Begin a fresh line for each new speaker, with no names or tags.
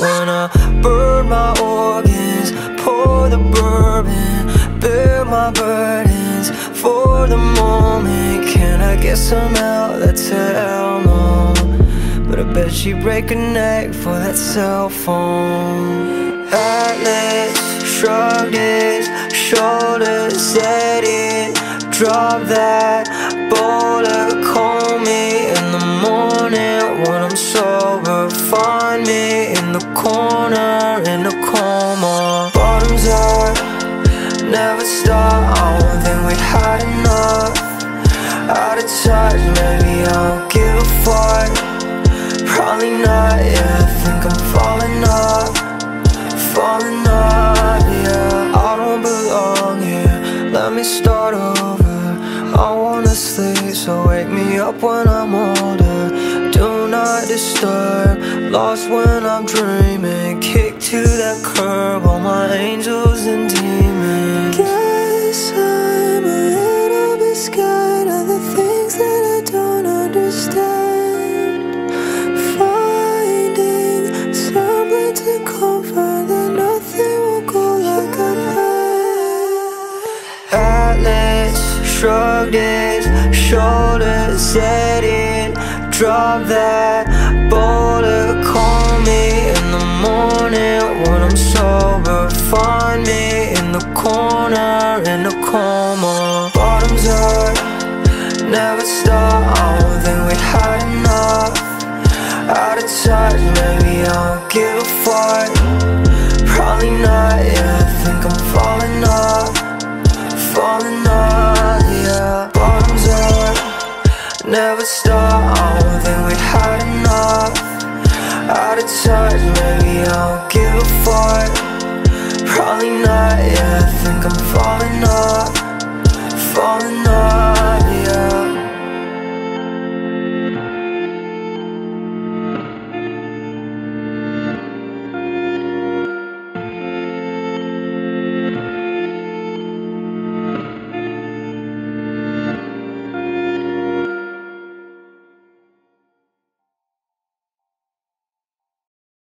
when I burn my organs, pour the bourbon, bear my burdens for the moment. Can I get some help? That's hell no. But I bet she'd break her neck for that cell phone. Atlas shrugged his shoulders, said it, drop that boulder. Call me in the morning when I'm sober. Find me in the corner in a coma. Bottoms up, never stop. I don't think we had enough. Out of touch, maybe I don't give a fuck. Probably not, yeah, I think I'm falling up, yeah. I don't belong here, let me start over. I wanna sleep, so wake me up when I'm older. Do not disturb, lost when I'm dreaming. Kick to that curb, all my angels and demons. Guess I'm a little bit scared of the things that I don't understand. Finding something to comfort that nothing will go like a plan. Atlas shrugged his shoulders, said it, drop that boulder. Call me in the morning when I'm sober. Find me in the corner in a coma. Bottoms up, never stop. I don't think we had enough. Out of touch, maybe I don't give a fuck. Probably not, yeah, I think I'm falling up, yeah. Bottoms up, never stop. I don't think we had enough. Out of touch, maybe I don't give a fuck. Probably not, yeah, I think I'm falling